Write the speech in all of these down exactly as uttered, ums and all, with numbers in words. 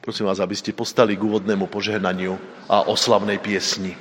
Prosím vás, aby ste postali k úvodnému požehnaniu a oslavnej piesni.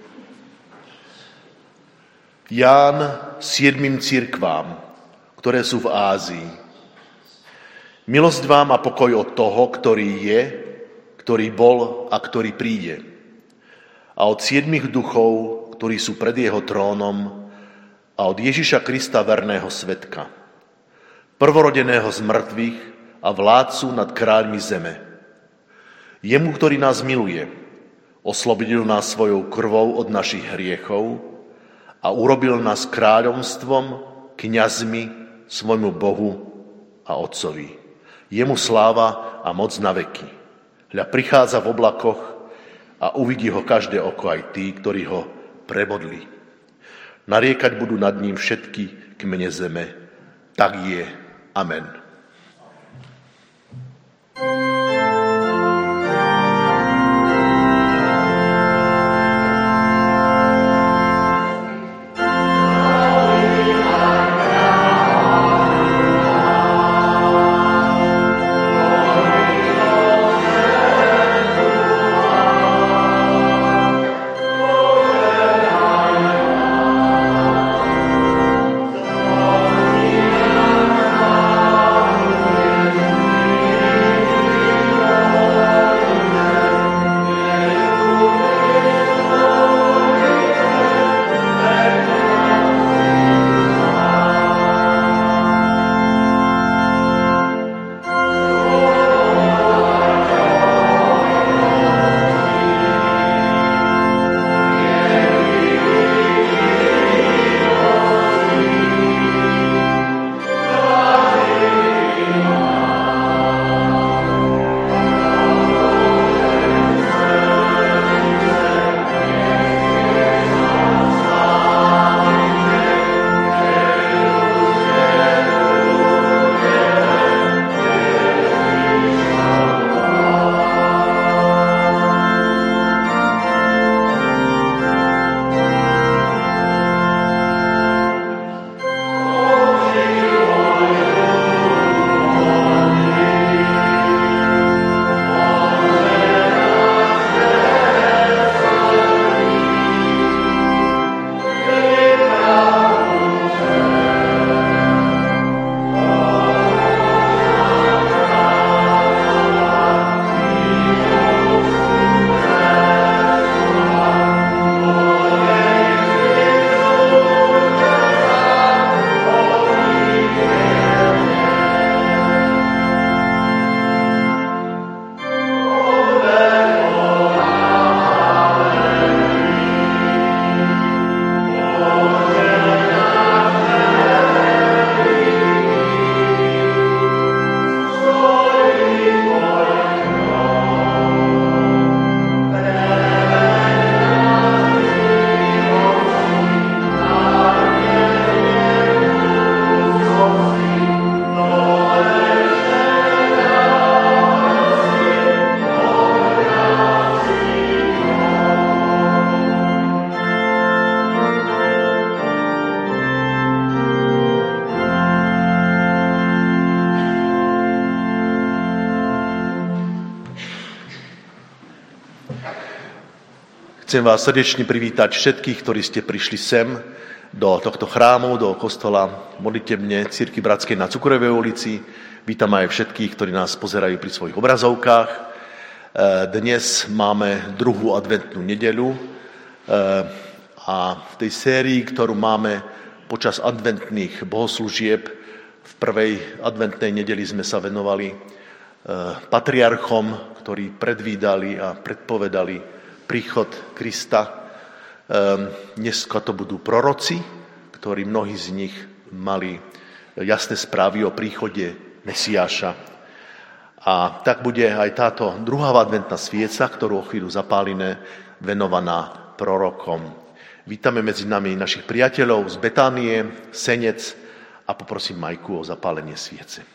Ján siedmim cirkvám, ktoré sú v Ázii. Milosť vám a pokoj od toho, ktorý je, ktorý bol a ktorý príde. A od siedmich duchov, ktorí sú pred jeho trónom, a od Ježiša Krista, verného svedka, prvorodeného z mŕtvych a vládcu nad kráľmi zeme. Jemu, ktorý nás miluje, oslobodil nás svojou krvou od našich hriechov a urobil nás kráľovstvom, kňazmi svojmu Bohu a Otcovi. Jemu sláva a moc na veky. Hľa prichádza v oblakoch a uvidí ho každé oko, aj tí, ktorí ho prebodli. Nariekať budú nad ním všetky kmene zeme. Tak je. Amen. Chcem vás srdečne privítať všetkých, ktorí ste prišli sem do tohto chrámu, do kostola modlitebne Cirkvi Bratskej na Cukrovej ulici. Vítam aj všetkých, ktorí nás pozerajú pri svojich obrazovkách. Dnes máme druhú adventnú nedeľu a v tej sérii, ktorú máme počas adventných bohoslúžieb, v prvej adventnej nedeli sme sa venovali patriarchom, ktorí predvídali a predpovedali príchod Krista. Dneska to budú proroci, ktorí mnohí z nich mali jasné správy o príchode Mesiáša. A tak bude aj táto druhá adventná svieca, ktorú o chvíľu zapálime, venovaná prorokom. Vítame medzi nami našich priateľov z Betánie, Senec a poprosím Majku o zapálenie sviece.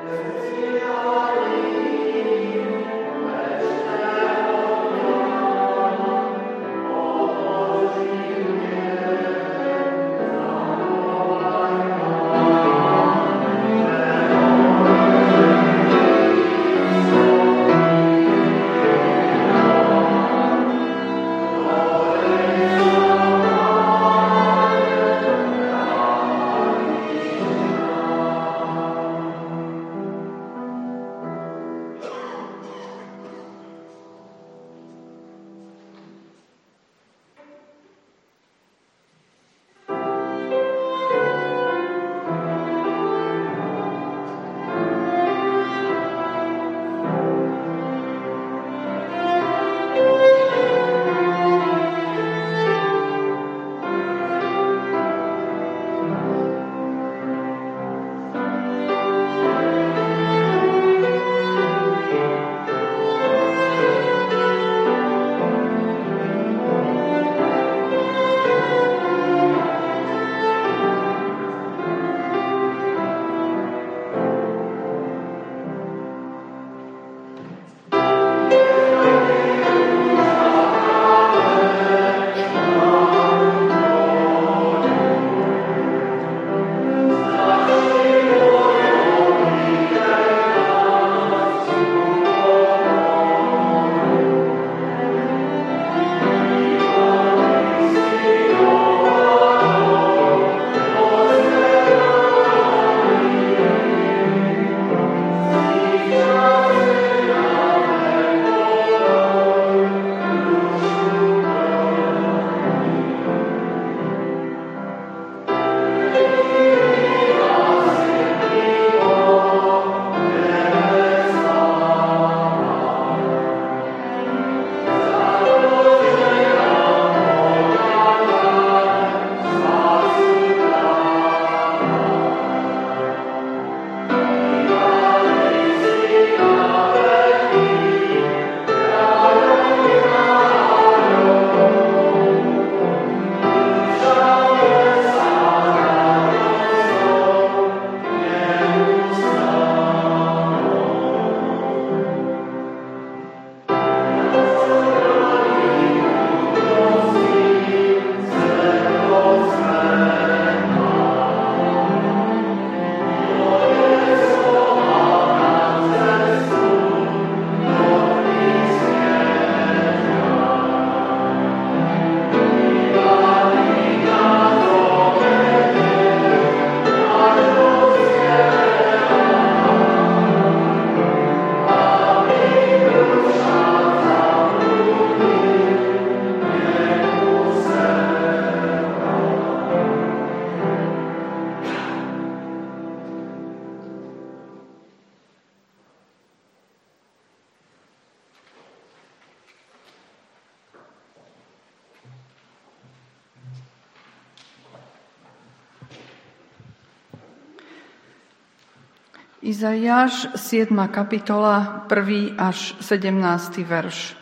Izaiáš, siedma kapitola, prvý až sedemnásty verš.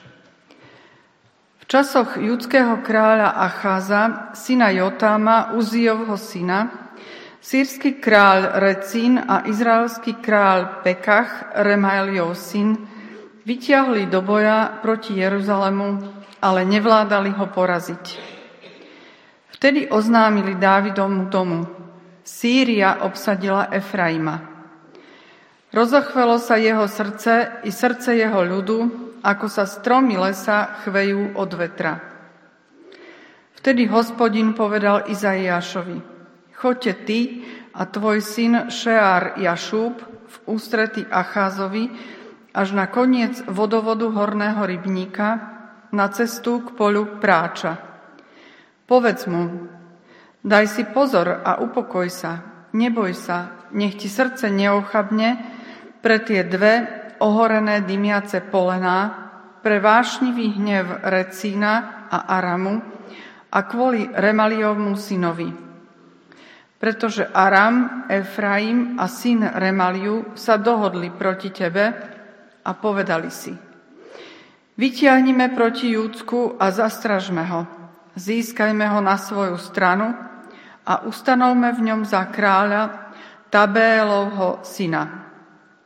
V časoch judského kráľa Acháza, syna Jotáma, Uzíjovho syna, sýrsky kráľ Recín a izraelský kráľ Pekach, Remajliov syn, vytiahli do boja proti Jeruzalemu, ale nevládali ho poraziť. Vtedy oznámili Dávidovmu domu: Sýria obsadila Efraima. Rozochvelo sa jeho srdce i srdce jeho ľudu, ako sa stromy lesa chvejú od vetra. Vtedy Hospodin povedal Izaiášovi: Choďte ty a tvoj syn Šeár Jašúb v ústrety Acházovi až na koniec vodovodu horného rybníka, na cestu k poľu práča. Povedz mu: Daj si pozor a upokoj sa, neboj sa, nech ti srdce neochabne pre tie dve ohorené dymiace polená, pre vášnivý hnev Recína a Aramu a kvôli Remaliovmu synovi. Pretože Aram, Efraim a syn Remaliu sa dohodli proti tebe a povedali si: Vytiahnime proti Júdsku a zastražme ho, získajme ho na svoju stranu a ustanovme v ňom za kráľa Tabélovho syna.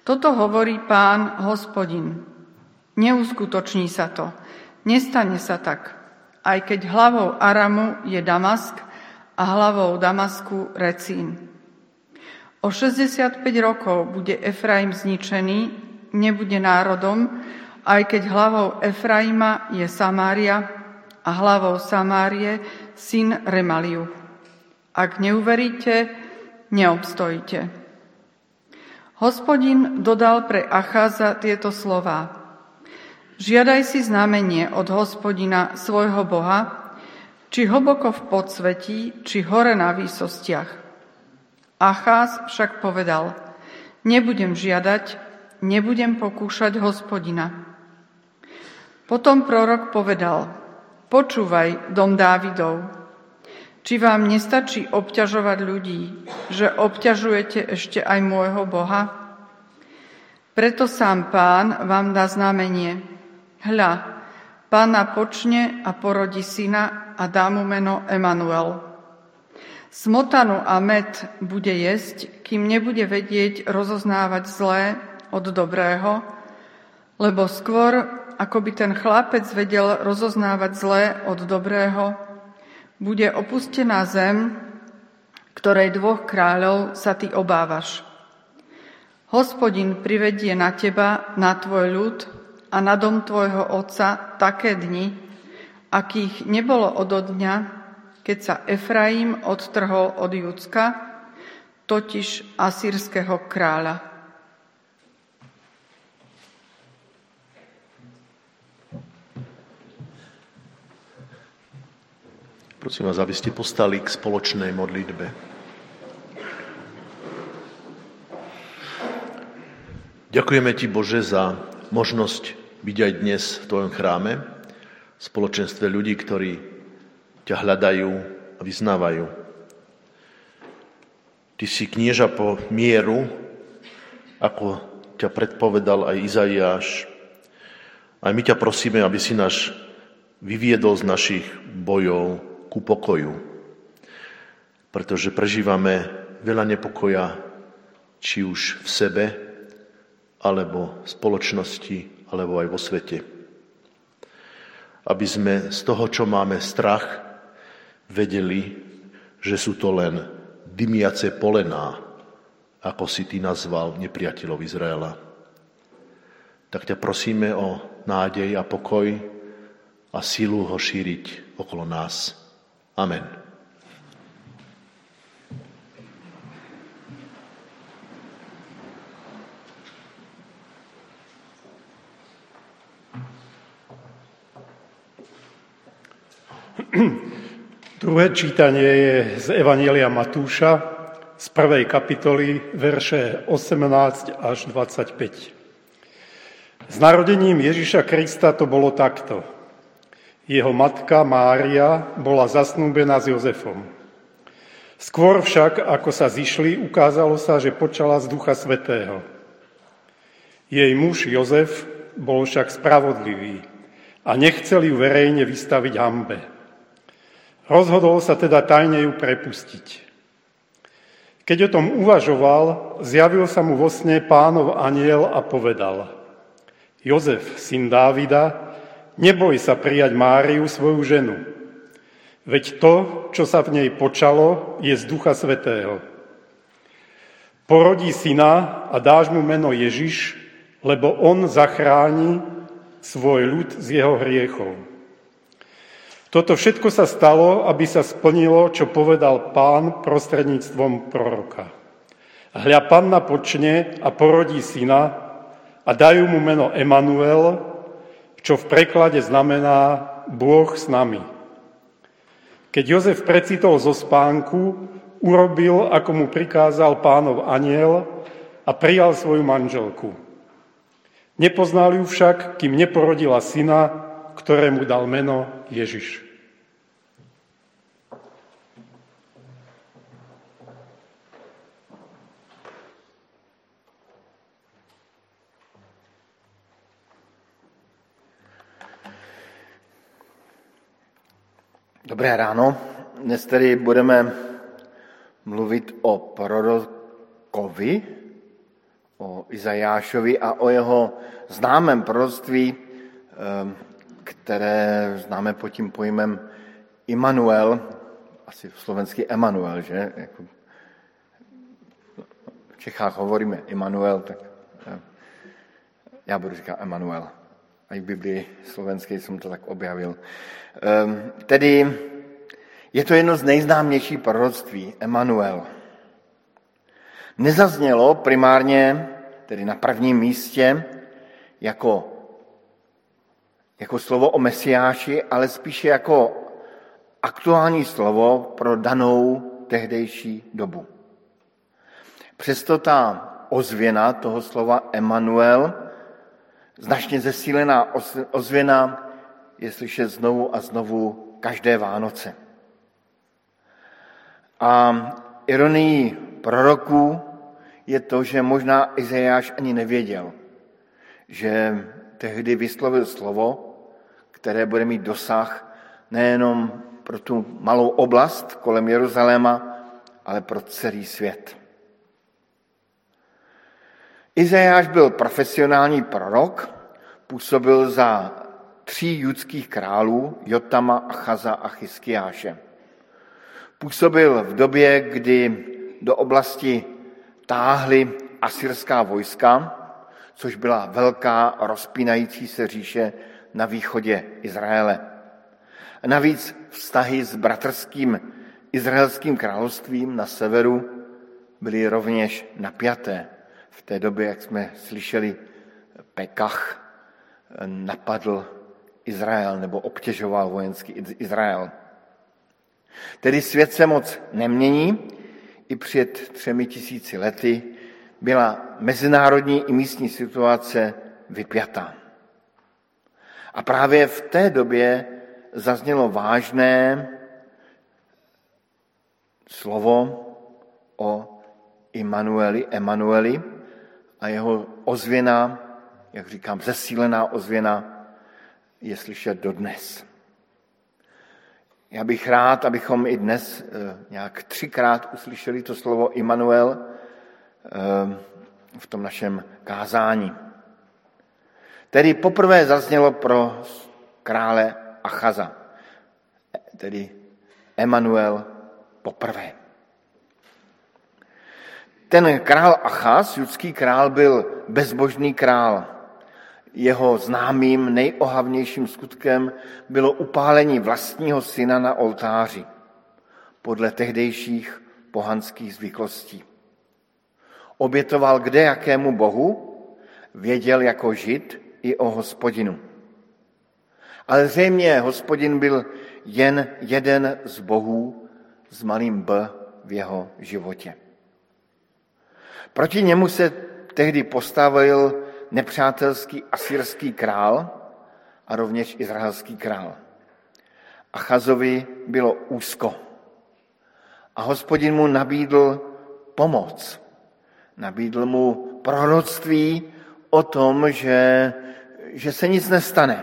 Toto hovorí Pán Hospodin. Neuskutoční sa to, nestane sa tak, aj keď hlavou Aramu je Damask a hlavou Damasku Recín. O šesťdesiatpäť rokov bude Efraim zničený, nebude národom, aj keď hlavou Efraima je Samária a hlavou Samárie syn Remaliu. Ak neuveríte, neobstojíte. Hospodin dodal pre Acháza tieto slová. Žiadaj si znamenie od Hospodina svojho Boha, či hlboko v podsvetí, či hore na výsostiach. Acház však povedal, nebudem žiadať, nebudem pokúšať Hospodina. Potom prorok povedal, počúvaj, dom Dávidov, či vám nestačí obťažovať ľudí, že obťažujete ešte aj môjho Boha? Preto sám Pán vám dá znamenie. Hľa, Pána počne a porodí syna a dá mu meno Emanuel. Smotanu a med bude jesť, kým nebude vedieť rozoznávať zlé od dobrého, lebo skôr, ako by ten chlapec vedel rozoznávať zlé od dobrého, bude opustená zem, ktorej dvoch kráľov sa ty obávaš. Hospodin privedie na teba, na tvoj ľud a na dom tvojho otca také dni, akých nebolo odo dňa, keď sa Efraim odtrhol od Judska, totiž asýrskeho kráľa. Prosím vás, aby ste postali k spoločnej modlitbe. Ďakujeme ti, Bože, za možnosť byť aj dnes v tvojom chráme, v spoločenstve ľudí, ktorí ťa hľadajú a vyznávajú. Ty si knieža po mieru, ako ťa predpovedal aj Izaiáš. Aj my ťa prosíme, aby si nás vyviedol z našich bojov ku pokoju. Pretože prežívame veľa nepokoja, či už v sebe, alebo v spoločnosti, alebo aj vo svete. Aby sme z toho, čo máme strach, vedeli, že sú to len dymiace polená, ako si ty nazval nepriateľov Izraela. Tak ťa prosíme o nádej a pokoj a silu ho šíriť okolo nás. Amen. Druhé čítanie je z Evanjelia Matúša, z prvej kapitoly, verše osemnásť až dvadsaťpäť. S narodením Ježiša Krista to bolo takto. Jeho matka Mária bola zasnúbená s Jozefom. Skôr však, ako sa zišli, ukázalo sa, že počala z Ducha Svätého. Jej muž Jozef bol však spravodlivý a nechcel ju verejne vystaviť hanbe. Rozhodol sa teda tajne ju prepustiť. Keď o tom uvažoval, zjavil sa mu vo sne Pánov anjel a povedal: Jozef, syn Dávida, neboj sa prijať Máriu, svoju ženu. Veď to, čo sa v nej počalo, je z Ducha Svätého. Porodí syna a dáš mu meno Ježiš, lebo on zachráni svoj ľud z jeho hriechov. Toto všetko sa stalo, aby sa splnilo, čo povedal Pán prostredníctvom proroka. Hľa, panna počne a porodí syna a dajú mu meno Emanuel, čo v preklade znamená Bôh s nami. Keď Jozef precitol zo spánku, urobil, ako mu prikázal Pánov anjel a prijal svoju manželku. Nepoznal ju však, kým neporodila syna, ktorému dal meno Ježiš. Dobré ráno. Dnes tedy budeme mluvit o prorokovi o Izajášovi a o jeho známém proroctví, které známe pod tím pojmem Immanuel, asi slovenský Emanuel, že? Jako v Čechách hovoríme Immanuel, tak já budu říkat Emanuel. A i v Biblii slovenské jsem to tak objavil. Tedy je to jedno z nejznámějších proroctví, Emanuel. Nezaznělo primárně, tedy na prvním místě, jako, jako slovo o Mesiáši, ale spíše jako aktuální slovo pro danou tehdejší dobu. Přesto ta ozvěna toho slova Emanuel, značně zesílená ozvěna, je slyšet znovu a znovu každé Vánoce. A ironií proroků je to, že možná Izajáš ani nevěděl, že tehdy vyslovil slovo, které bude mít dosah nejenom pro tu malou oblast kolem Jeruzaléma, ale pro celý svět. Izajáš byl profesionální prorok, působil za tří judských králů, Jotama, Achaza a Chiskiáše. Působil v době, kdy do oblasti táhly asyrská vojska, což byla velká rozpínající se říše na východě Izraele. A navíc vztahy s bratrským izraelským královstvím na severu byly rovněž napjaté. V té době, jak jsme slyšeli, Pekach napadl Izrael nebo obtěžoval vojenský Izrael. Tedy svět se moc nemění. I před třemi tisíci lety byla mezinárodní i místní situace vypjatá. A právě v té době zaznělo vážné slovo o Immanueli, Emanueli a jeho ozvěna, jak říkám, zesílená ozvěna je slyšet dodnes. Já bych rád, abychom i dnes nějak třikrát uslyšeli to slovo Immanuel v tom našem kázání. Tedy poprvé zaznělo pro krále Achaza, tedy Emanuel poprvé. Ten král Achaz, judský král, byl bezbožný král. Jeho známým nejohavnějším skutkem bylo upálení vlastního syna na oltáři podle tehdejších pohanských zvyklostí. Obětoval kdejakému bohu, věděl jako Žid i o Hospodinu. Ale zřejmě Hospodin byl jen jeden z bohů s malým b v jeho životě. Proti němu se tehdy postavil nepřátelský asyrský král a rovněž izraelský král. Achazovi bylo úzko a Hospodin mu nabídl pomoc. Nabídl mu proroctví o tom, že, že se nic nestane.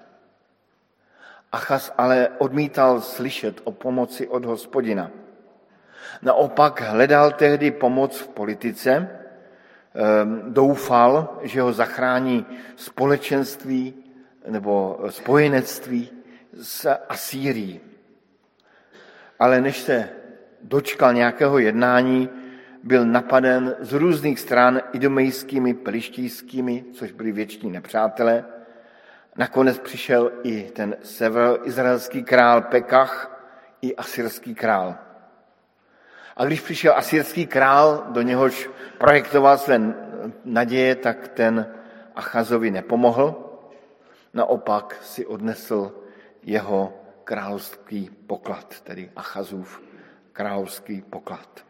Achaz ale odmítal slyšet o pomoci od Hospodina. Naopak hledal tehdy pomoc v politice, doufal, že ho zachrání společenství nebo spojenectví s Asýrií. Ale než se dočkal nějakého jednání, byl napaden z různých stran idomejskými, pelištijskými, což byli věční nepřátelé. Nakonec přišel i ten severoizraelský král Pekach, i asyrský král. A když přišel asyrský král, do něhož projektoval své naděje, tak ten Achazovi nepomohl. Naopak si odnesl jeho královský poklad, tedy Achazův královský poklad.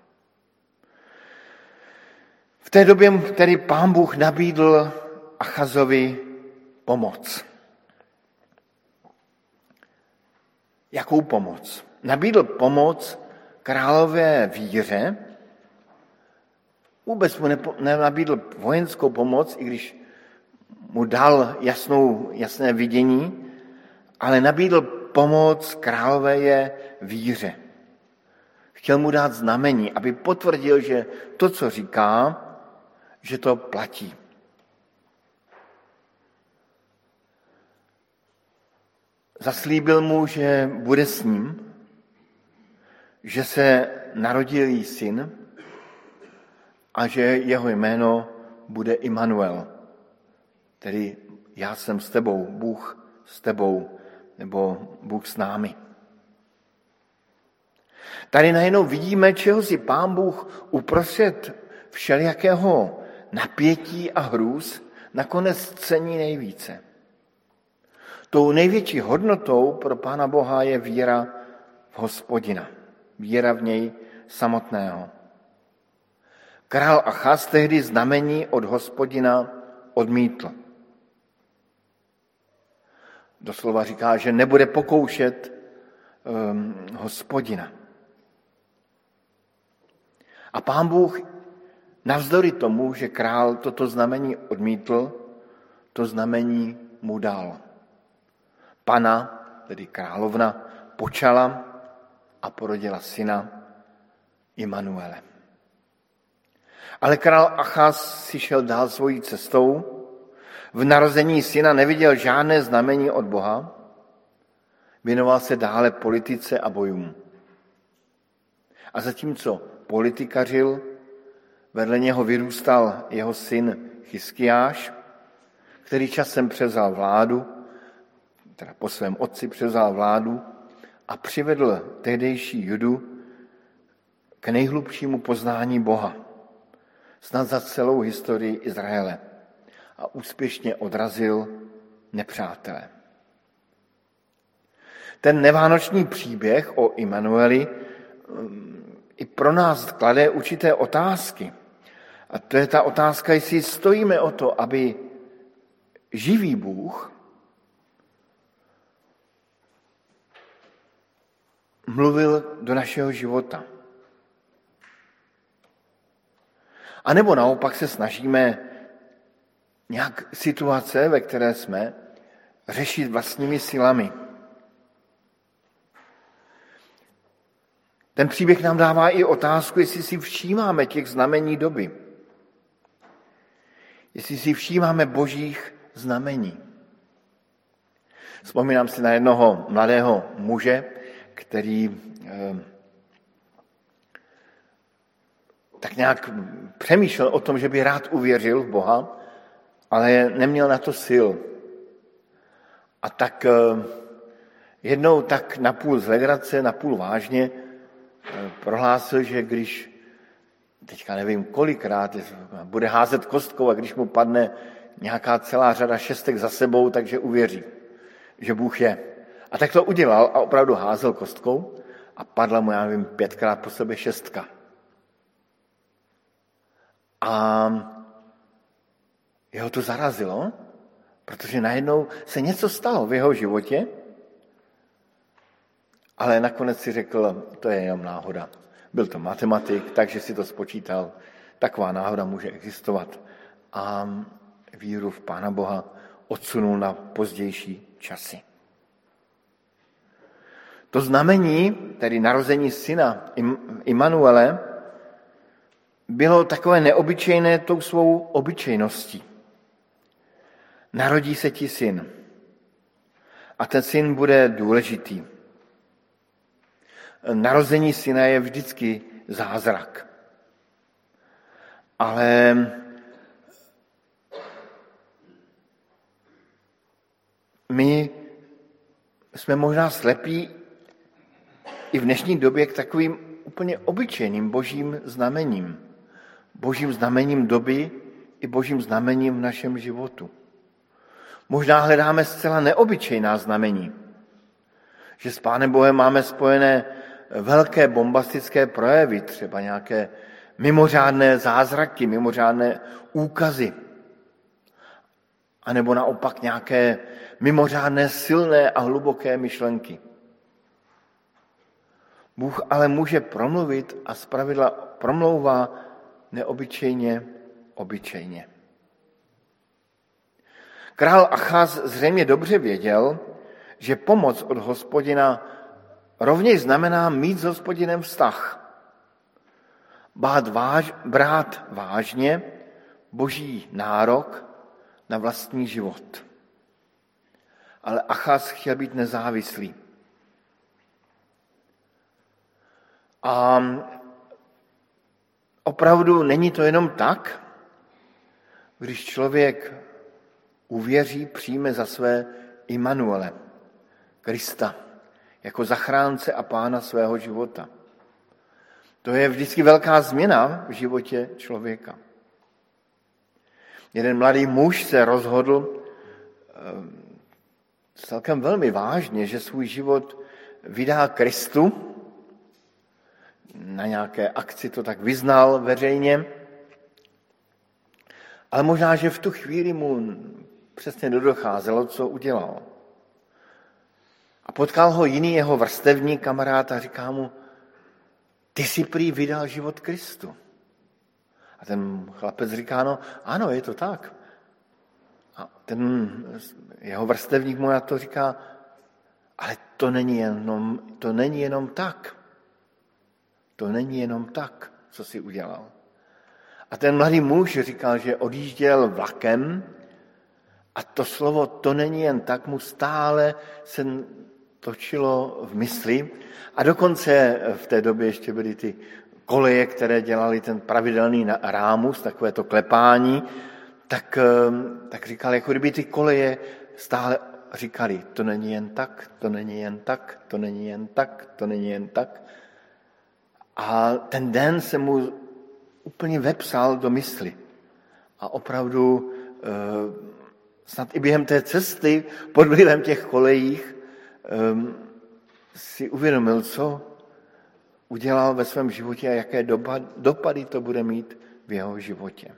V té době tedy Pán Bůh nabídl Achazovi pomoc. Jakou pomoc? Nabídl pomoc králové víře, vůbec mu nenabídl vojenskou pomoc, i když mu dal jasnou, jasné vidění, ale nabídl pomoc králové víře. Chtěl mu dát znamení, aby potvrdil, že to, co říká, že to platí. Zaslíbil mu, že bude s ním, že se narodil jí syn a že jeho jméno bude Immanuel, tedy já jsem s tebou, Bůh s tebou, nebo Bůh s námi. Tady najednou vidíme, čeho si Pán Bůh uprostřed všelijakého napětí a hrůz nakonec cení nejvíce. Tou největší hodnotou pro Pána Boha je víra v Hospodina, víra v něj samotného. Král Achaz tehdy znamení od Hospodina odmítl. Doslova říká, že nebude pokoušet um, Hospodina. A Pán Bůh navzdory tomu, že král toto znamení odmítl, to znamení mu dal. Pana, tedy královna, počala a porodila syna Immanuele. Ale král Achaz si šel dál svojí cestou, v narození syna neviděl žádné znamení od Boha, věnoval se dále politice a bojům. A zatímco politikařil, vedle něho vyrůstal jeho syn Chiskiáš, který časem převzal vládu, teda po svém otci převzal vládu a přivedl tehdejší Judu k nejhlubšímu poznání Boha, snad za celou historii Izraele, a úspěšně odrazil nepřátele. Ten nevánoční příběh o Immanueli i pro nás klade určité otázky. A to je ta otázka, jestli stojíme o to, aby živý Bůh mluvil do našeho života. A nebo naopak se snažíme nějak situace, ve které jsme, řešit vlastními silami. Ten příběh nám dává i otázku, jestli si všímáme těch znamení doby. Jestli si všímáme božích znamení. Vzpomínám si na jednoho mladého muže, který eh, tak nějak přemýšlel o tom, že by rád uvěřil v Boha, ale neměl na to sil. A tak eh, jednou tak napůl z legrace, napůl vážně eh, prohlásil, že když, teďka nevím kolikrát, bude házet kostkou a když mu padne nějaká celá řada šestek za sebou, takže uvěří, že Bůh je. A tak to udělal a opravdu házel kostkou a padla mu, já nevím, pětkrát po sobě šestka. A jeho to zarazilo, protože najednou se něco stalo v jeho životě, ale nakonec si řekl, to je jenom náhoda. Byl to matematik, takže si to spočítal. Taková náhoda může existovat. A víru v Pána Boha odsunul na pozdější časy. To znamení, tedy narození syna Immanuele, bylo takové neobyčejné tou svou obyčejností. Narodí se ti syn. A ten syn bude důležitý. Narození syna je vždycky zázrak. Ale my jsme možná slepí i v dnešní době k takovým úplně obyčejným božím znamením. Božím znamením doby i božím znamením v našem životu. Možná hledáme zcela neobyčejná znamení. Že s Pánem Bohem máme spojené velké bombastické projevy, třeba nějaké mimořádné zázraky, mimořádné úkazy. A nebo naopak nějaké mimořádné silné a hluboké myšlenky. Bůh ale může promluvit a zpravidla promlouvá neobyčejně, obyčejně. Král Achaz zřejmě dobře věděl, že pomoc od Hospodina rovněž znamená mít s Hospodinem vztah. Bát váž, brát vážně boží nárok na vlastní život. Ale Achaz chtěl být nezávislý. A opravdu není to jenom tak, když člověk uvěří, přijme za své Immanuele, Krista, jako zachránce a pána svého života. To je vždycky velká změna v životě člověka. Jeden mladý muž se rozhodl celkem velmi vážně, že svůj život vydá Kristu. Na nějaké akci to tak vyznal veřejně, ale možná, že v tu chvíli mu přesně nedocházelo, co udělal. A potkal ho jiný jeho vrstevník, kamarád, a říká mu, ty jsi prý vydal život Kristu. A ten chlapec říká, no ano, je to tak. A ten jeho vrstevník mu na to říká, ale to není jenom, to není jenom tak. To není jenom tak, co jsi udělal. A ten mladý muž říkal, že odjížděl vlakem a to slovo to není jen tak mu stále se točilo v mysli. A dokonce v té době ještě byly ty koleje, které dělali ten pravidelný rámus, takové to klepání, tak, tak říkal, jako kdyby ty koleje stále říkali, to není jen tak, to není jen tak, to není jen tak, to není jen tak. A ten den se mu úplně vepsal do mysli. A opravdu snad i během té cesty pod vlivem těch kolejích si uvědomil, co udělal ve svém životě a jaké dopady to bude mít v jeho životě.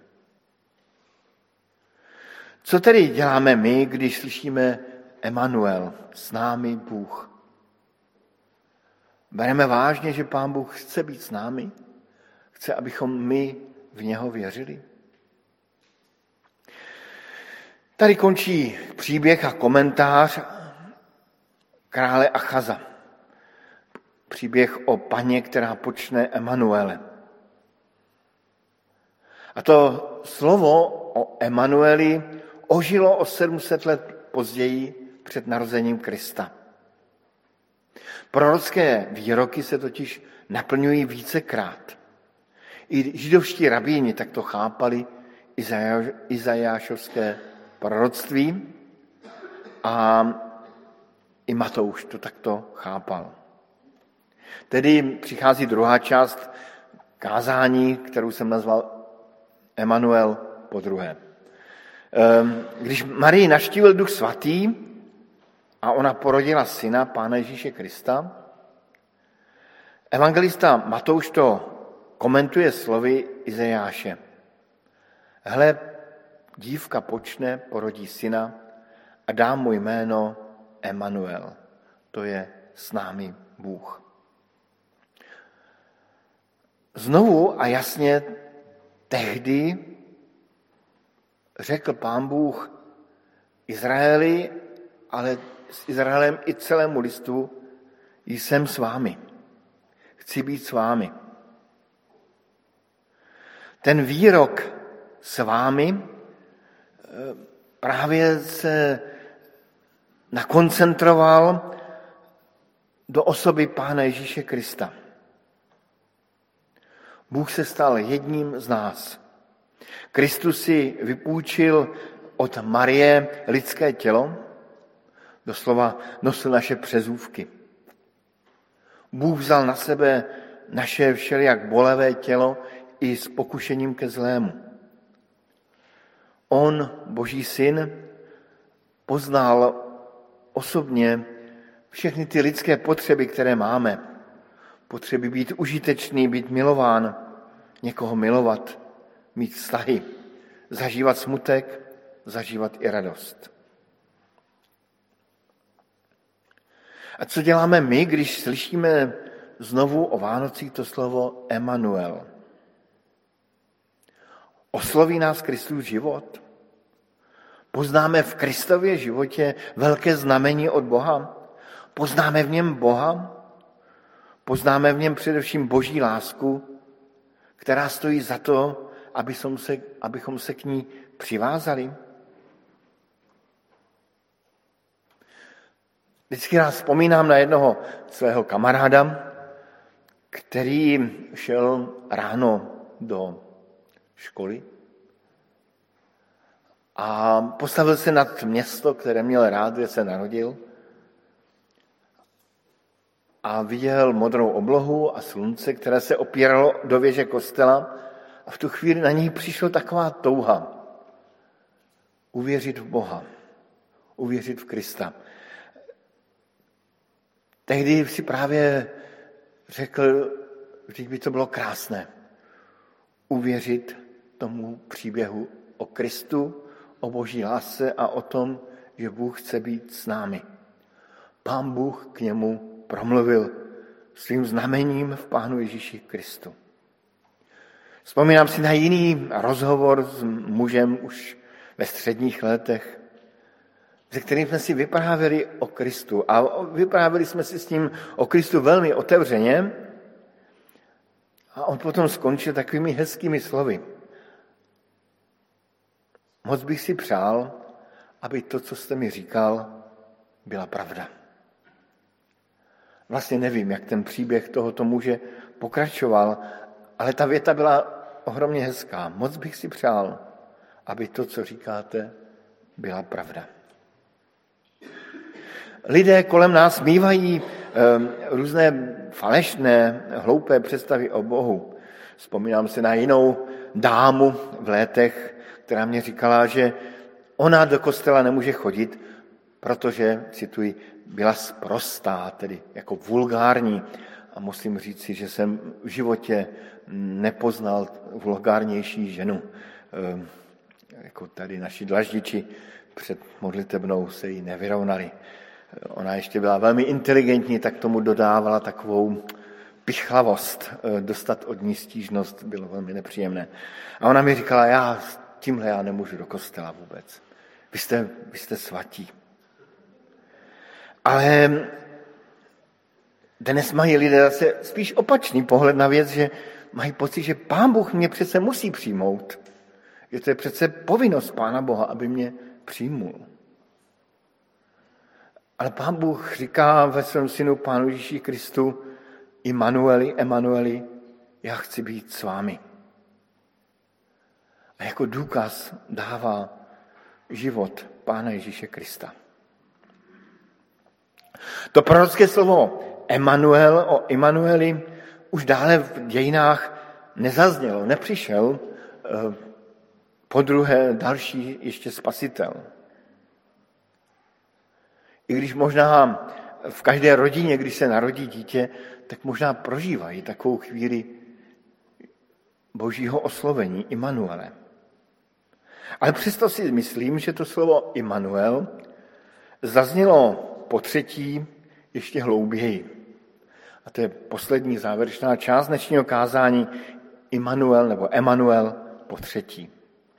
Co tedy děláme my, když slyšíme Emanuel, s námi Bůh? Bereme vážně, že Pán Bůh chce být s námi? Chce, abychom my v něho věřili? Tady končí příběh a komentář krále Achaza. Příběh o paně, která počne Emanuele. A to slovo o Emanueli ožilo o sedm set let později před narozením Krista. Prorocké výroky se totiž naplňují vícekrát. I židovští rabíni takto chápali Izajášovské proroctví a i Matouš to takto chápal. Tedy přichází druhá část kázání, kterou jsem nazval Emanuel po druhé. Když Marii navštívil Duch Svatý a ona porodila syna, Pána Ježíše Krista, evangelista Matouš to komentuje slovy Izajáše. Hle, dívka počne, porodí syna a dá mu jméno Emanuel. To je s námi Bůh. Znovu a jasně tehdy řekl Pán Bůh Izraeli, ale s Izraelem i celému listu, jsem s vámi. Chci být s vámi. Ten výrok s vámi právě se nakoncentroval do osoby Pána Ježíše Krista. Bůh se stal jedním z nás. Kristus si vypůjčil od Marie lidské tělo, doslova nosil naše přezůvky. Bůh vzal na sebe naše všelijak bolavé tělo i s pokušením ke zlému. On, Boží syn, poznal osobně všechny ty lidské potřeby, které máme. Potřeby být užitečný, být milován, někoho milovat, mít vztahy, zažívat smutek, zažívat i radost. A co děláme my, když slyšíme znovu o Vánocích to slovo Emanuel? Osloví nás Kristův život? Poznáme v Kristově životě velké znamení od Boha? Poznáme v něm Boha? Poznáme v něm především Boží lásku, která stojí za to, abychom se, abychom se k ní přivázali? Vždycky rád vzpomínám na jednoho svého kamaráda, který šel ráno do školy a postavil se nad město, které měl rád, kde se narodil, a viděl modrou oblohu a slunce, které se opíralo do věže kostela, a v tu chvíli na něj přišla taková touha uvěřit v Boha, uvěřit v Krista. Tehdy si právě řekl, že by to bylo krásné, uvěřit tomu příběhu o Kristu, o Boží lásce a o tom, že Bůh chce být s námi. Pán Bůh k němu promluvil svým znamením v Pánu Ježíši Kristu. Vzpomínám si na jiný rozhovor s mužem už ve středních letech, se kterým jsme si vyprávěli o Kristu. A vyprávěli jsme si s ním o Kristu velmi otevřeně. A on potom skončil takovými hezkými slovy. Moc bych si přál, aby to, co jste mi říkal, byla pravda. Vlastně nevím, jak ten příběh tohoto muže pokračoval, ale ta věta byla ohromně hezká. Moc bych si přál, aby to, co říkáte, byla pravda. Lidé kolem nás mívají um, různé falešné, hloupé představy o Bohu. Vzpomínám se na jinou dámu v létech, která mě říkala, že ona do kostela nemůže chodit, protože, cituji, byla sprostá, tedy jako vulgární. A musím říci, že jsem v životě nepoznal vulgárnější ženu. Um, jako tady naši dlaždiči před modlitebnou se jí nevyrovnali. Ona ještě byla velmi inteligentní, tak tomu dodávala takovou pichlavost. Dostat od ní stížnost bylo velmi nepříjemné. A ona mi říkala, já s tímhle já nemůžu do kostela vůbec. Vy jste, vy jste svatí. Ale dnes mají lidé zase spíš opačný pohled na věc, že mají pocit, že Pán Bůh mě přece musí přijmout. Že to je přece povinnost Pána Boha, aby mě přijmul. Ale Pán Bůh říká ve svém synu Pánu Ježíši Kristu, Immanueli, Emanueli, já chci být s vámi. A jako důkaz dává život Pána Ježíše Krista. To prorocké slovo Emanuel o Immanueli už dále v dějinách nezaznělo, nepřišel po druhé další ještě spasitel. I když možná v každé rodině, když se narodí dítě, tak možná prožívají takovou chvíli Božího oslovení Immanuele. Ale přesto si myslím, že to slovo Immanuel zaznělo po třetí ještě hlouběji. A to je poslední závěrečná část dnešního kázání, Immanuel nebo Emanuel po třetí.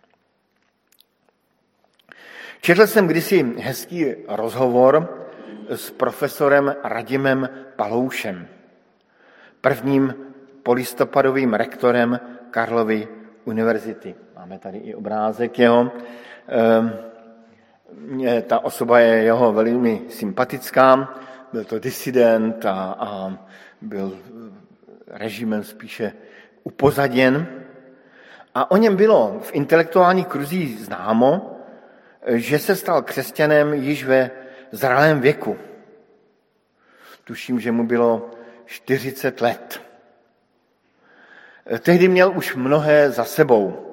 Četl jsem kdysi hezký rozhovor s profesorem Radimem Paloušem, prvním polistopadovým rektorem Karlovy univerzity. Máme tady i obrázek jeho. Ta osoba je jeho velmi sympatická, byl to disident a, a byl režimem spíše upozaděn. A o něm bylo v intelektuálních kruzích známo, že se stal křesťanem již ve zralém věku. Tuším, že mu bylo čtyřicet let. Tehdy měl už mnohé za sebou.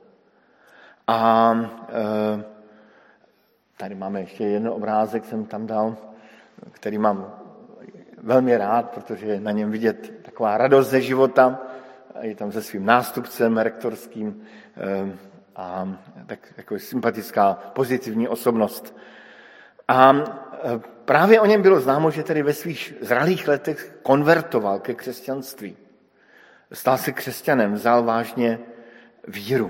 A e, tady máme ještě jeden obrázek, jsem tam dal, který mám velmi rád, protože je na něm vidět taková radost ze života. Je tam se svým nástupcem rektorským e, a tak jako sympatická, pozitivní osobnost. A právě o něm bylo známo, že tedy ve svých zralých letech konvertoval ke křesťanství. Stal se křesťanem, vzal vážně víru.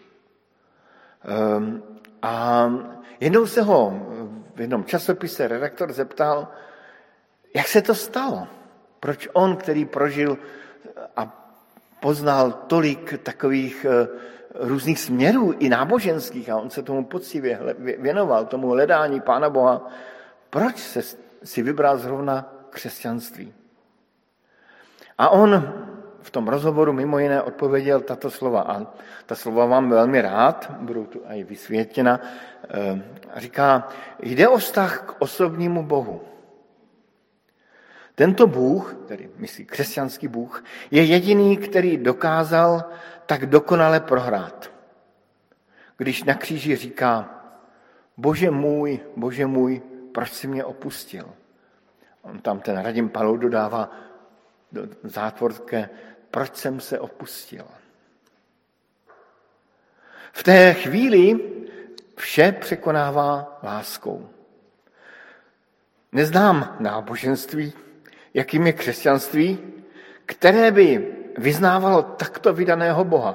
A jednou se ho v jednom časopise redaktor zeptal, jak se to stalo. Proč on, který prožil a poznal tolik takových různých směrů, i náboženských, a on se tomu poctivě věnoval, tomu hledání Pána Boha, proč se si vybral zrovna křesťanství? A on v tom rozhovoru mimo jiné odpověděl tato slova. A ta slova mám velmi rád, budou tu i vysvětlena. A říká, jde o vztah k osobnímu Bohu. Tento Bůh, tedy myslí křesťanský Bůh, je jediný, který dokázal tak dokonale prohrát. Když na kříži říká, Bože můj, Bože můj, proč jsi mě opustil? On tam ten Radim Palou dodává do zátvorské, proč jsem se opustil? V té chvíli vše překonává láskou. Neznám náboženství, jakým je křesťanství, které by vyznávalo takto vydaného Boha.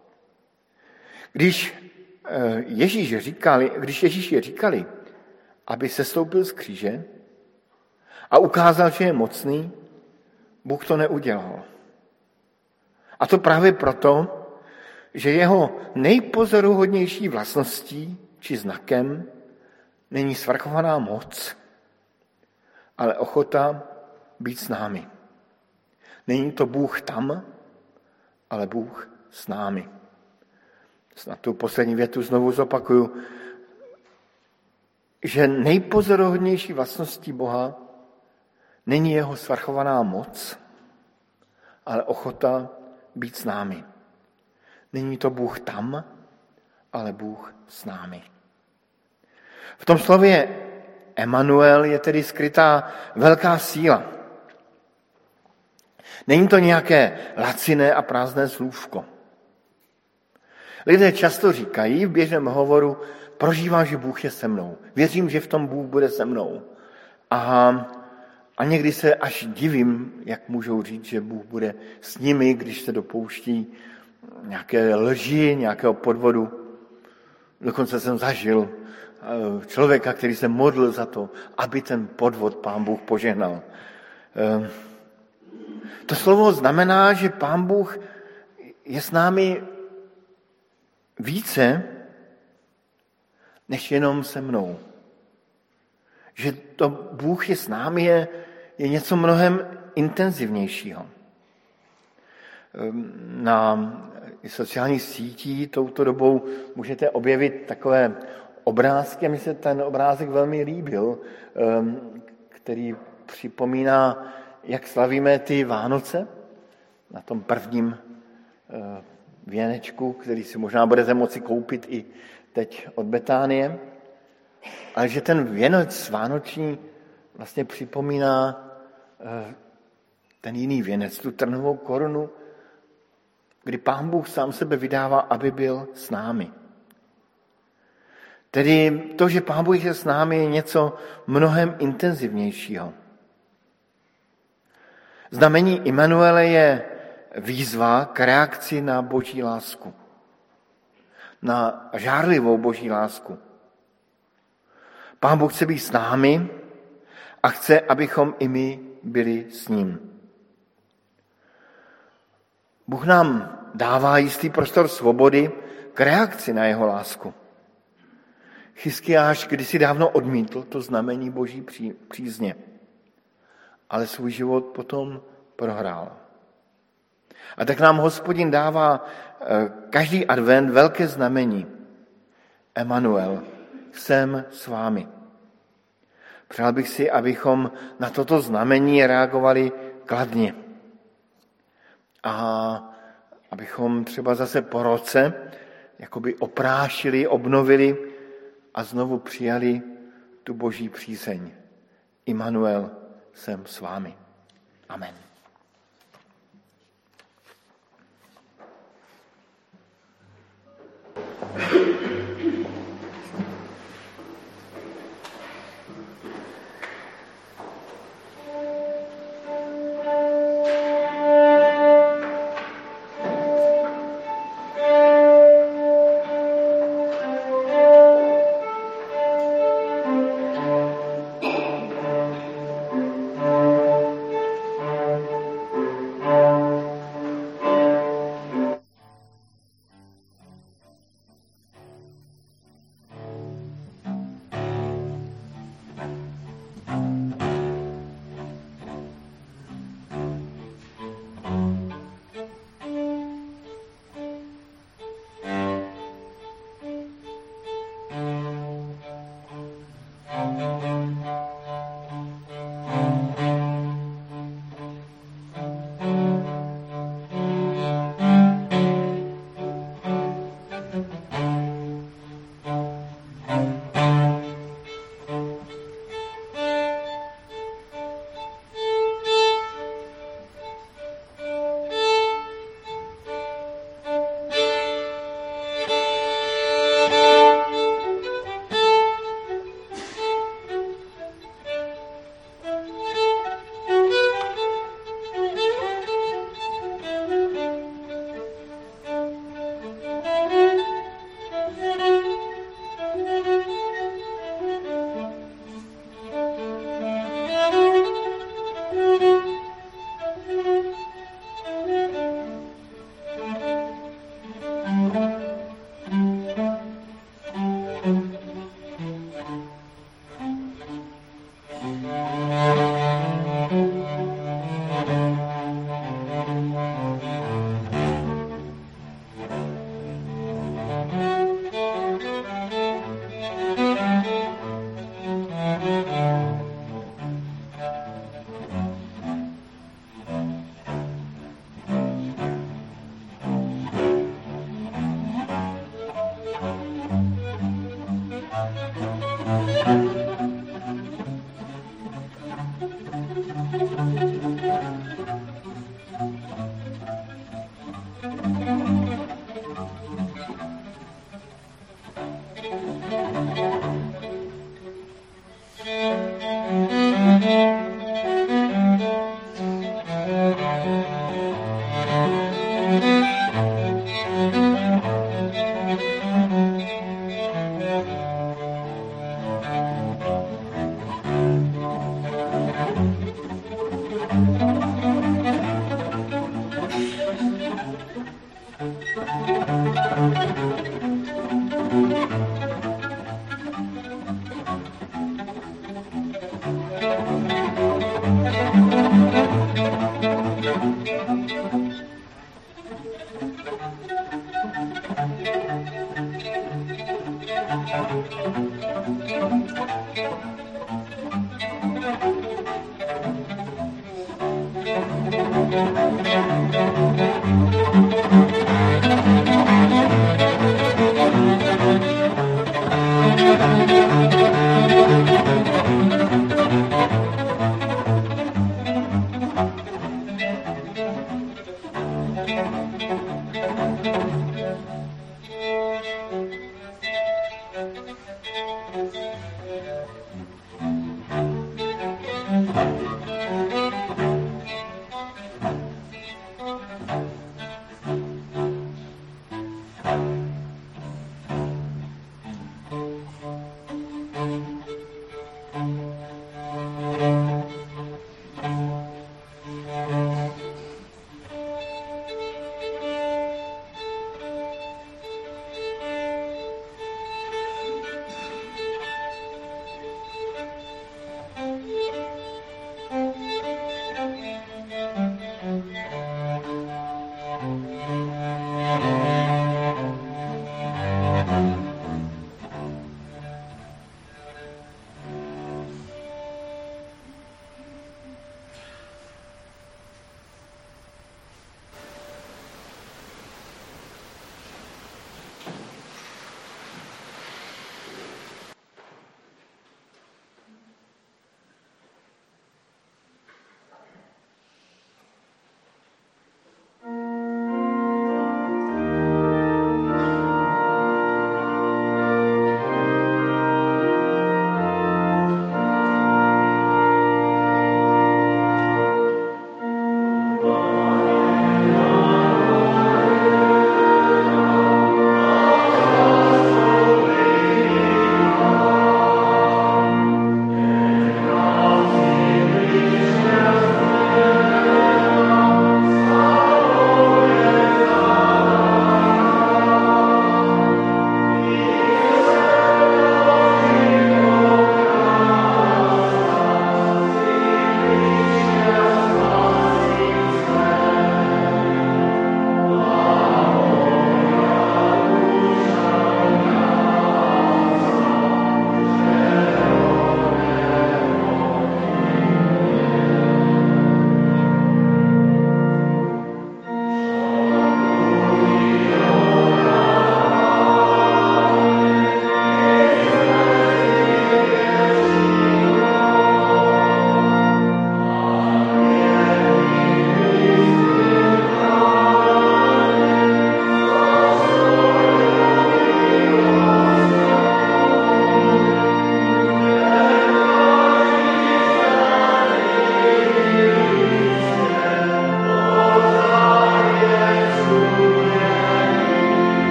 Když Ježíš říkali, když Ježíši říkali, aby sestoupil z kříže a ukázal, že je mocný, Bůh to neudělal. A to právě proto, že jeho nejpozoruhodnější vlastností či znakem není svrchovaná moc, ale ochota být s námi. Není to Bůh tam, ale Bůh s námi. Snad tu poslední větu znovu zopakuju, že nejpozoruhodnější vlastností Boha není jeho svrchovaná moc, ale ochota být s námi. Není to Bůh tam, ale Bůh s námi. V tom slově Emanuel je tedy skrytá velká síla. Není to nějaké laciné a prázdné slůvko. Lidé často říkají v běžném hovoru, prožívám, že Bůh je se mnou. Věřím, že v tom Bůh bude se mnou. A, a někdy se až divím, jak můžou říct, že Bůh bude s nimi, když se dopouští nějaké lži, nějakého podvodu. Dokonce jsem zažil člověka, který se modlil za to, aby ten podvod Pán Bůh požehnal. To slovo znamená, že Pán Bůh je s námi více, než jenom se mnou. Že to Bůh je s námi je, je něco mnohem intenzivnějšího. Na sociálních sítích touto dobou můžete objevit takové obrázky, a mi se ten obrázek velmi líbil, který připomíná, jak slavíme ty Vánoce na tom prvním věnečku, který si možná budete moci koupit i teď od Betánie, ale že ten věnec vánoční vlastně připomíná ten jiný věnec, tu trnovou korunu, kdy Pán Bůh sám sebe vydává, aby byl s námi. Tedy to, že Pán Bůh je s námi, je něco mnohem intenzivnějšího. Znamení Immanuele je výzva k reakci na Boží lásku. Na žárlivou Boží lásku. Pán Bůh chce být s námi a chce, abychom i my byli s ním. Bůh nám dává jistý prostor svobody k reakci na jeho lásku. Chyskiáš kdysi dávno odmítl to znamení Boží přízně, ale svůj život potom prohrál. A tak nám Hospodin dává každý advent velké znamení. Emanuel, jsem s vámi. Přál bych si, abychom na toto znamení reagovali kladně. A abychom třeba zase po roce jakoby oprášili, obnovili a znovu přijali tu Boží přízeň. Immanuel, jsem s vámi. Amen.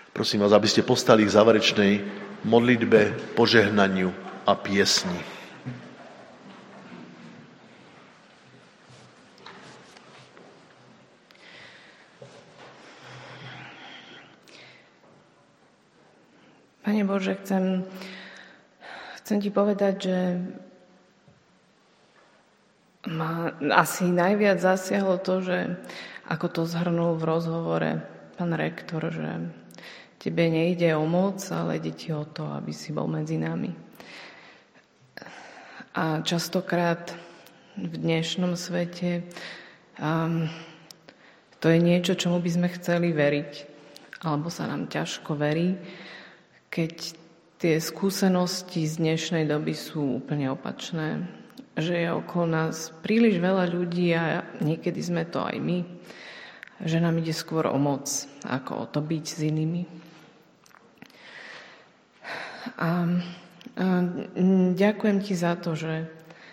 Prosím vás, aby ste postali k záverečnej modlitbe, požehnaniu a piesni. Pane Bože, chcem, chcem ti povedať, že ma asi najviac zasiahlo to, že ako to zhrnul v rozhovore pán rektor, že tebe nejde o moc, ale ide ti o to, aby si bol medzi nami. A častokrát v dnešnom svete um, to je niečo, čomu by sme chceli veriť, alebo sa nám ťažko verí, keď tie skúsenosti z dnešnej doby sú úplne opačné, že je okolo nás príliš veľa ľudí a niekedy sme to aj my, že nám ide skôr o moc, ako o to byť s inými. A, a ďakujem ti za to, že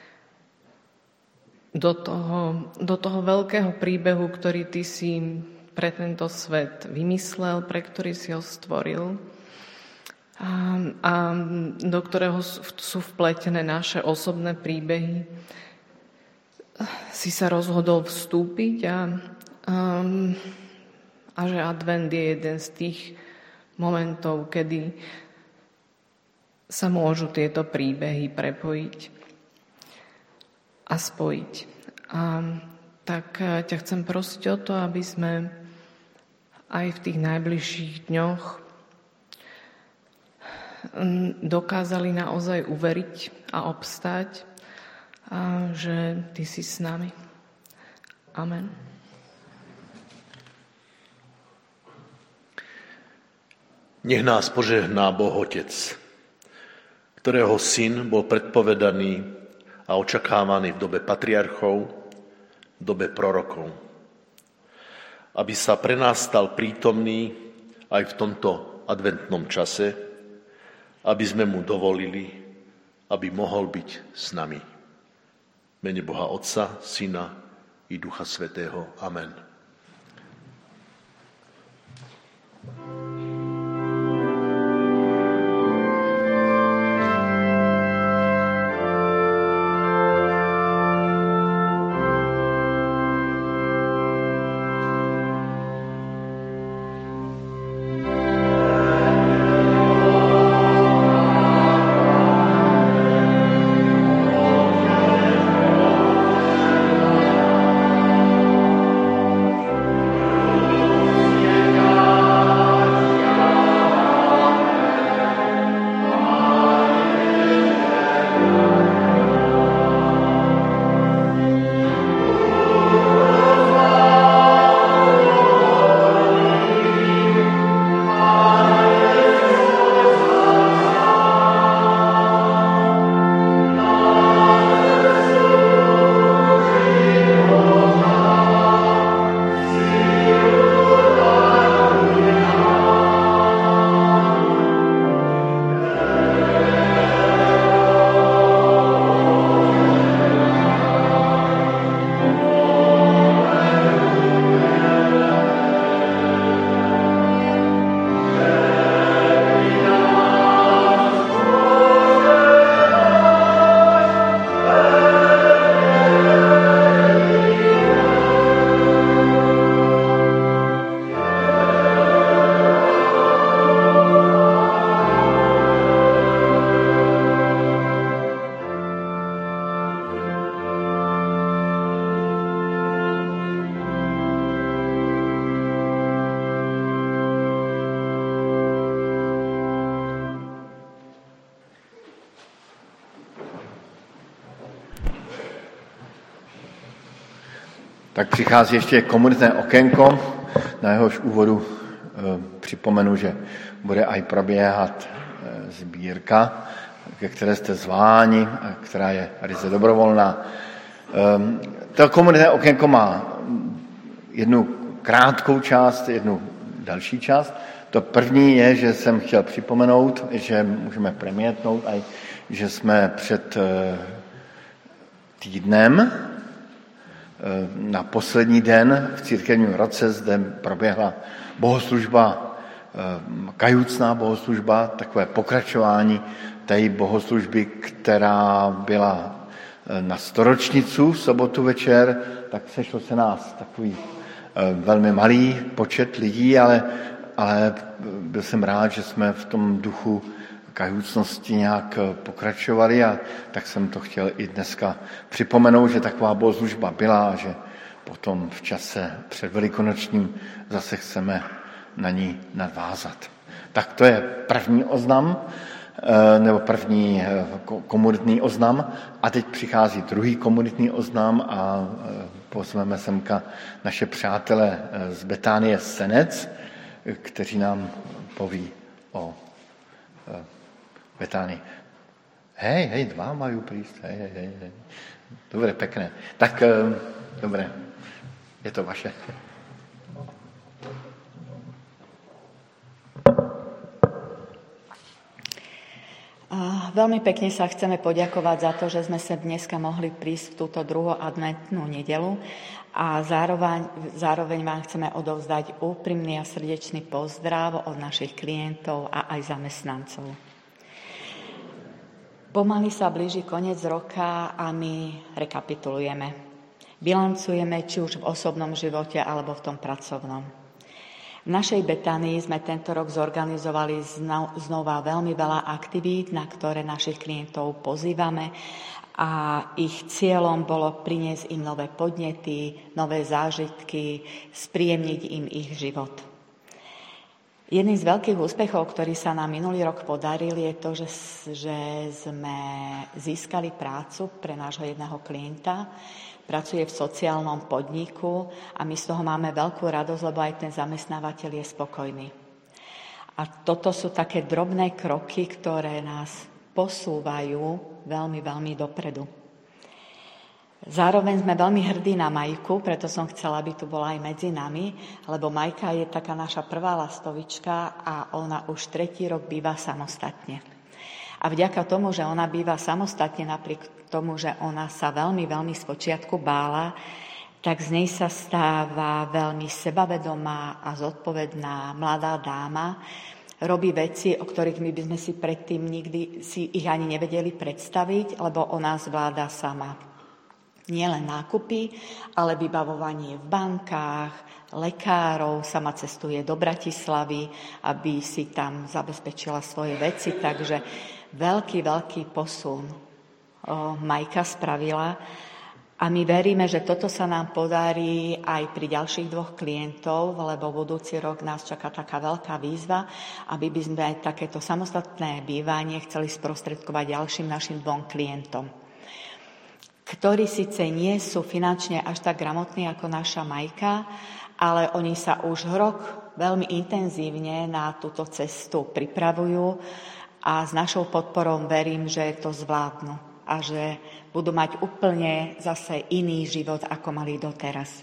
do toho, do toho veľkého príbehu, ktorý ty si pre tento svet vymyslel, pre ktorý si ho stvoril, A, a do ktorého sú vpletené naše osobné príbehy, si sa rozhodol vstúpiť a, a, a že advent je jeden z tých momentov, kedy sa môžu tieto príbehy prepojiť a spojiť. A tak ťa chcem prosiť o to, aby sme aj v tých najbližších dňoch dokázali naozaj uveriť a obstáť, a že ty si s nami. Amen. Nech nás požehná Boh Otec, ktorého syn bol predpovedaný a očakávaný v dobe patriarchov, v dobe prorokov. Aby sa pre nás stal prítomný aj v tomto adventnom čase, aby sme mu dovolili, aby mohol byť s nami. V mene Boha Otca, Syna i Ducha Svätého. Amen. Tak přichází ještě komunitné okénko, na jehož úvodu e, připomenu, že bude aj proběhat e, sbírka, ke které jste zváni, a která je ryze dobrovolná. E, to komunitné okénko má jednu krátkou část, jednu další část. To první je, že jsem chtěl připomenout, že můžeme premietnout, aj, že jsme před e, týdnem na poslední den v církevním roce zde proběhla bohoslužba kajucná bohoslužba, takové pokračování té bohoslužby, která byla na storočnicu v sobotu večer, tak sešlo se nás takový velmi malý počet lidí, ale, ale byl jsem rád, že jsme v tom duchu kajucnosti nějak pokračovali a tak jsem to chtěl i dneska připomenout, že taková bohoslužba byla a že potom v čase před velikonočním zase chceme na ní nadvázat. Tak to je první oznam, nebo první komunitní oznam. A teď přichází druhý komunitní oznam a pozveme semka naše přátele z Betánie Senec, kteří nám poví o Betánii. Hej, hej, dva majú prísť. Hej, hej, hej. Dobre, pekné. Tak, dobre, je to vaše. Veľmi pekne sa chceme poďakovať za to, že sme sa dneska mohli prísť v túto druhú adventnú nedeľu a zároveň, zároveň vám chceme odovzdať úprimný a srdečný pozdrav od našich klientov a aj zamestnancov. Pomaly sa blíži koniec roka a my rekapitulujeme. Bilancujeme či už v osobnom živote alebo v tom pracovnom. V našej Betánii sme tento rok zorganizovali znova veľmi veľa aktivít, na ktoré našich klientov pozývame a ich cieľom bolo priniesť im nové podnety, nové zážitky, spríjemniť im ich život. Jedným z veľkých úspechov, ktorý sa nám minulý rok podaril, je to, že, že sme získali prácu pre nášho jedného klienta. Pracuje v sociálnom podniku a my z toho máme veľkú radosť, lebo aj ten zamestnávateľ je spokojný. A toto sú také drobné kroky, ktoré nás posúvajú veľmi, veľmi dopredu. Zároveň sme veľmi hrdí na Majku, preto som chcela, aby tu bola aj medzi nami, lebo Majka je taká naša prvá lastovička a ona už tretí rok býva samostatne. A vďaka tomu, že ona býva samostatne, napriek tomu, že ona sa veľmi, veľmi spočiatku bála, tak z nej sa stáva veľmi sebavedomá a zodpovedná mladá dáma. Robí veci, o ktorých my by sme si predtým nikdy si ich ani nevedeli predstaviť, lebo ona zvláda sama nielen nákupy, ale vybavovanie v bankách, lekárov, sama cestuje do Bratislavy, aby si tam zabezpečila svoje veci, takže veľký, veľký posun o, Majka spravila a my veríme, že toto sa nám podarí aj pri ďalších dvoch klientov, lebo budúci rok nás čaká taká veľká výzva, aby by sme aj takéto samostatné bývanie chceli sprostredkovať ďalším našim dvom klientom, ktorí síce nie sú finančne až tak gramotní ako naša Majka, ale oni sa už rok veľmi intenzívne na túto cestu pripravujú a s našou podporou verím, že to zvládnu a že budú mať úplne zase iný život, ako mali doteraz.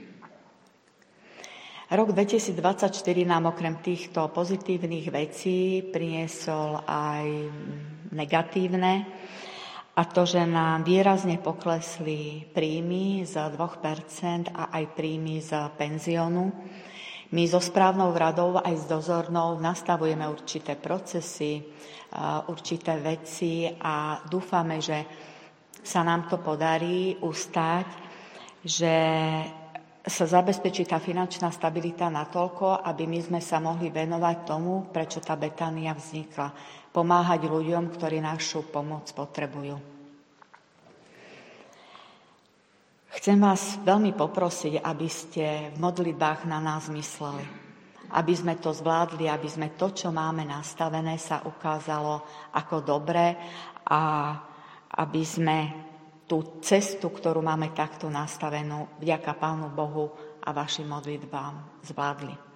Rok dvetisícdvadsaťštyri nám okrem týchto pozitívnych vecí priniesol aj negatívne, a to, že nám výrazne poklesli príjmy z dve percentá a aj príjmy z penziónu. My so správnou radou aj s dozornou nastavujeme určité procesy, určité veci a dúfame, že sa nám to podarí ustáť, že sa zabezpečí tá finančná stabilita natoľko, aby my sme sa mohli venovať tomu, prečo tá Betánia vznikla. Pomáhať ľuďom, ktorí našu pomoc potrebujú. Chcem vás veľmi poprosiť, aby ste v modlitbách na nás mysleli. Aby sme to zvládli, aby sme to, čo máme nastavené, sa ukázalo ako dobré a aby sme tú cestu, ktorú máme takto nastavenú, vďaka Pánu Bohu a vašim modlitbám zvládli.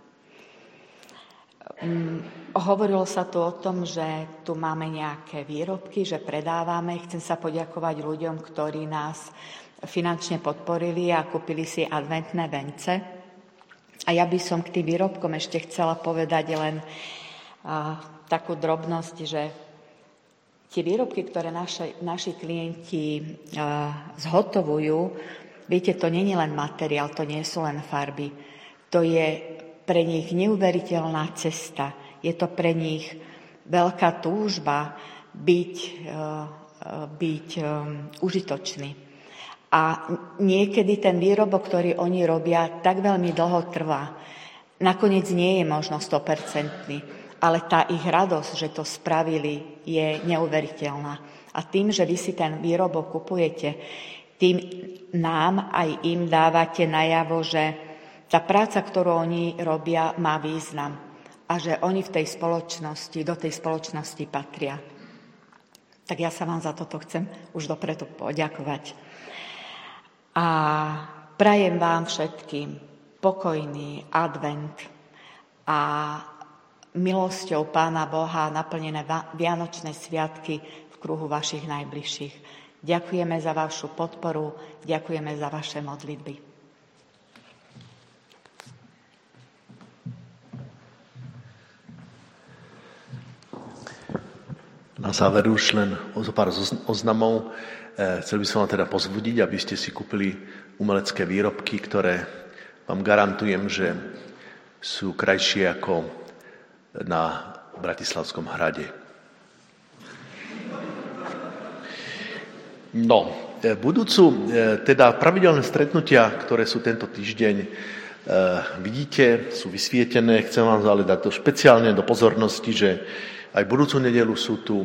Um, hovorilo sa tu o tom, že tu máme nejaké výrobky, že predávame. Chcem sa poďakovať ľuďom, ktorí nás finančne podporili a kúpili si adventné vence. A ja by som k tým výrobkom ešte chcela povedať len uh, takú drobnosť, že tie výrobky, ktoré naši, naši klienti uh, zhotovujú, viete, to nie je len materiál, to nie sú len farby. To je pre nich neuveriteľná cesta. Je to pre nich veľká túžba byť, byť užitočný. A niekedy ten výrobok, ktorý oni robia, tak veľmi dlho trvá. Nakoniec nie je možno sto percent, ale tá ich radosť, že to spravili, je neuveriteľná. A tým, že vy si ten výrobok kupujete, tým nám aj im dávate najavo, že tá práca, ktorú oni robia, má význam a že oni v tej spoločnosti, do tej spoločnosti patria. Tak ja sa vám za toto chcem už dopredu poďakovať. A prajem vám všetkým pokojný advent a milosťou Pána Boha naplnené vianočné sviatky v kruhu vašich najbližších. Ďakujeme za vašu podporu, ďakujeme za vaše modlitby. Na záver už len o pár oznamov. Chcel by som vám teda pozbudiť, aby ste si kúpili umelecké výrobky, ktoré vám garantujem, že sú krajšie ako na Bratislavskom hrade. No, budúcu, teda pravidelné stretnutia, ktoré sú tento týždeň, vidíte, sú vysvietené. Chcem vám ale dať to špeciálne do pozornosti, že aj budúcu nedeľu sú tu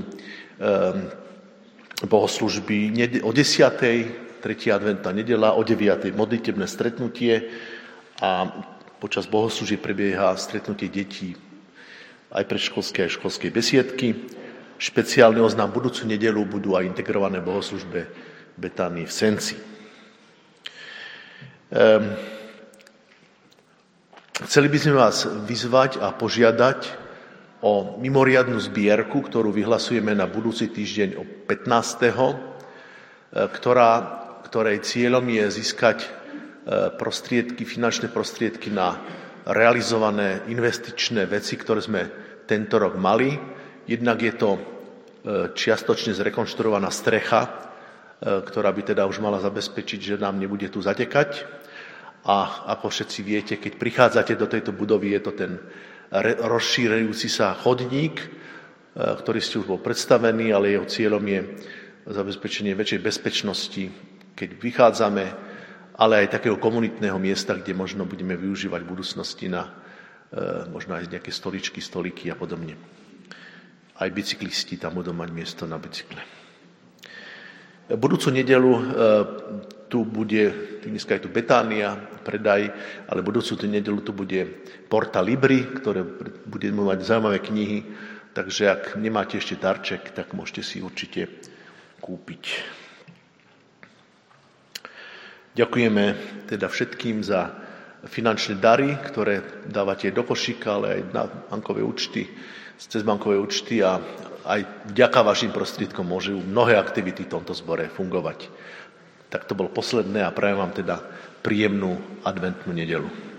bohoslužby o desiatej, tretia adventná nedeľa, o deviatej modlitebné stretnutie a počas bohoslúžieb prebieha stretnutie detí aj predškolskej a školskej besiedky. Špeciálny oznám budúcu nedeľu budú aj integrované bohoslužbe Betánii v Senci. Um, chceli by sme vás vyzvať a požiadať o mimoriadnu zbierku, ktorú vyhlasujeme na budúci týždeň o pätnásteho Ktorá, ktorej cieľom je získať prostriedky, finančné prostriedky na realizované investičné veci, ktoré sme tento rok mali. Jednak je to čiastočne zrekonštruovaná strecha, ktorá by teda už mala zabezpečiť, že nám nebude tu zatekať. A ako všetci viete, keď prichádzate do tejto budovy, je to ten rozšírajúci sa chodník, ktorý ste už bol predstavený, ale jeho cieľom je zabezpečenie väčšej bezpečnosti, keď vychádzame, ale aj takého komunitného miesta, kde možno budeme využívať v budúcnosti na možno aj nejaké stoličky, stolíky a podobne. Aj bicyklisti tam budú mať miesto na bicykle. Budúcu nedeľu tu bude, dneska je tu Betánia, predaj, ale budúcu nedeľu tu bude Porta Libri, ktoré bude mať zaujímavé knihy, takže ak nemáte ešte darček, tak môžete si určite kúpiť. Ďakujeme teda všetkým za finančné dary, ktoré dávate do košíka, ale aj na bankové účty, cez bankové účty a aj vďaka vašim prostriedkom môžu mnohé aktivity v tomto zbore fungovať. Tak to bolo posledné a prajem vám teda príjemnú adventnú nedeľu.